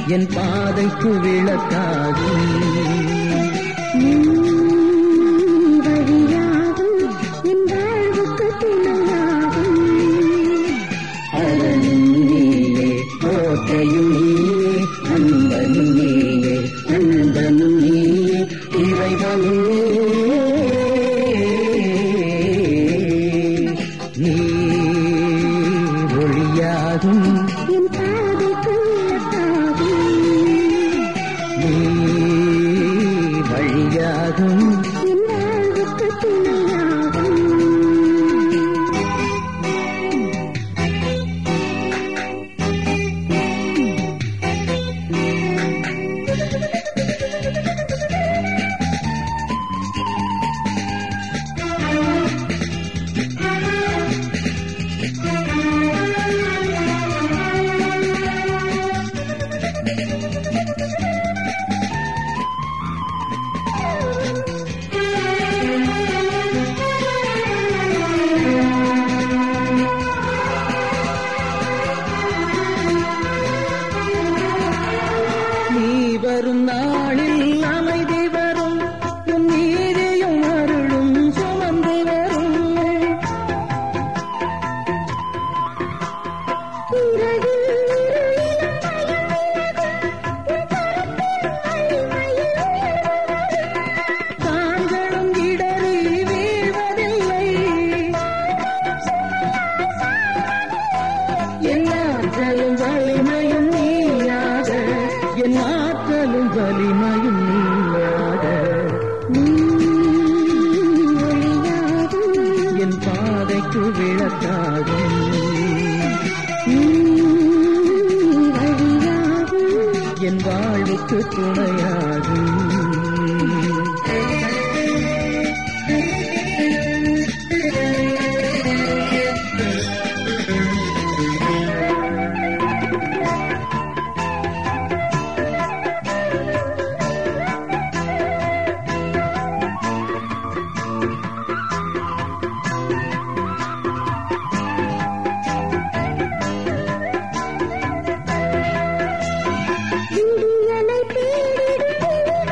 என் பாதைக்கு விளக்காகும். வழியாகும் என் வாழ்வுக்கு துணையாகும். அரணும் நீயே கோட்டையும் நீயே அன்பனும் நீயே நண்பனும் நீயே இறைவனும் நீ ஒளியாகும் என் பாதைக்கு விளக்காகும். நீ வழியாகும் என் வாழ்வுக்கு துணையாகும். நீ வரும் நாளில் அமைதி வரும் உன் நீதியும் அருளும் சுமந்து வரும். உலகில் இருளிலும் பயம் விலகும். உன் கரத்தில் வலிமையில் தாங்களும் இடறி வீழ்வதில்லை. என் ஆற்றலும் வலிமையும் நீயாக என் ஆற்றலும் வலிமையும் நீயாக ஒளியாகும். என் பாதைக்கு விளக்காகும். வழியாகும் என் வாழ்வுக்கு துணையாகும். விடியலை தேடிடும்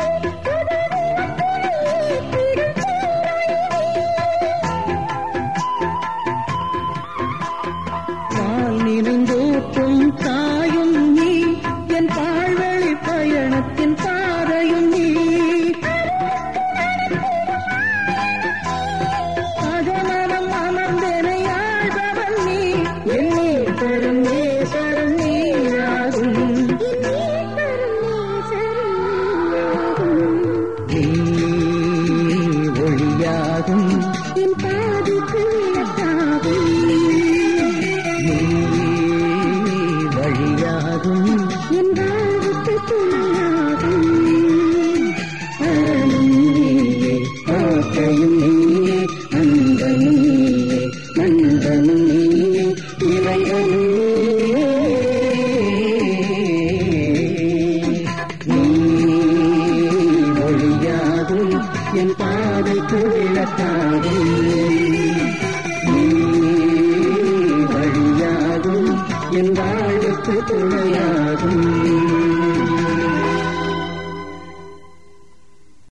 பால் நினைந்தோற்றும் தாயும் நீ என் பால்வழி பயணத்தின் பாதையும் நீ. அகமனம் அமர்ந்தனை ஆழ்பவன் நீ என்னே பெரும் நேசரும் நீயாகும். நீ ஒளியாகும் என் பாதைக்கு விளக்காகும். நீ வழியாகும் என் வாழ்வுக்கு துணையாகும். அரணும் நீயே கோட்டையும் நீயே அன்பனும் நீயே நண்பனும் நீயே இறைவனும் நீ ஒளியாகும் என் பாதைக்கு விளக்காகும். நீ வழியாகும் என் வாழ்வுக்கு துணையாகும்.